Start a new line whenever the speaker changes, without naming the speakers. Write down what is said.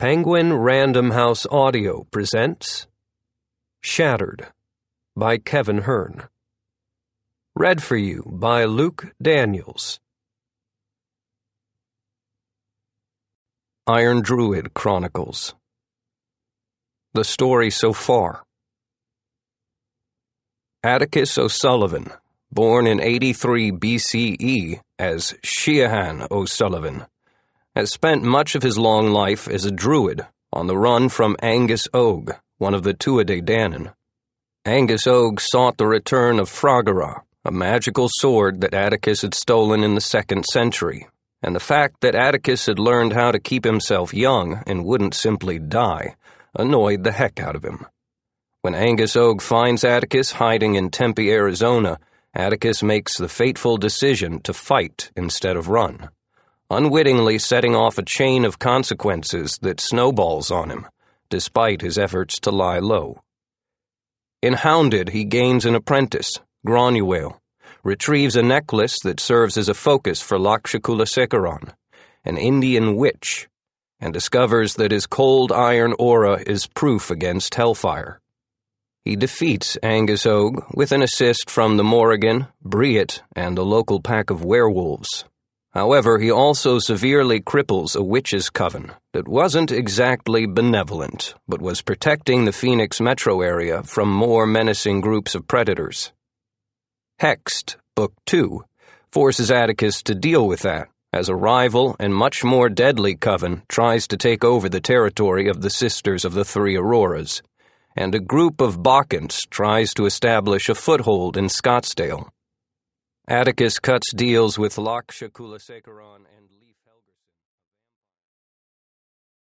Penguin Random House Audio presents Shattered by Kevin Hearn. Read for you by Luke Daniels. Iron Druid Chronicles. The story so far. Atticus O'Sullivan, born in 83 BCE as Sheahan O'Sullivan, has spent much of his long life as a druid on the run from Angus Og, one of the Tuatha Dé Danann. Angus Og sought the return of Fragara, a magical sword that Atticus had stolen in the 2nd century, and the fact that Atticus had learned how to keep himself young and wouldn't simply die annoyed the heck out of him. When Angus Og finds Atticus hiding in Tempe, Arizona, Atticus makes the fateful decision to fight instead of run, unwittingly setting off a chain of consequences that snowballs on him, despite his efforts to lie low. In Hounded, he gains an apprentice, Granuaile, retrieves a necklace that serves as a focus for Lakshakulasekharan, an Indian witch, and discovers that his cold iron aura is proof against hellfire. He defeats Angus Og with an assist from the Morrigan, Briet, and a local pack of werewolves. However, he also severely cripples a witches' coven that wasn't exactly benevolent, but was protecting the Phoenix metro area from more menacing groups of predators. Hexed, Book 2, forces Atticus to deal with that, as a rival and much more deadly coven tries to take over the territory of the Sisters of the Three Auroras, and a group of Bacchants tries to establish a foothold in Scottsdale. Atticus cuts deals with Lakshakulasekharan and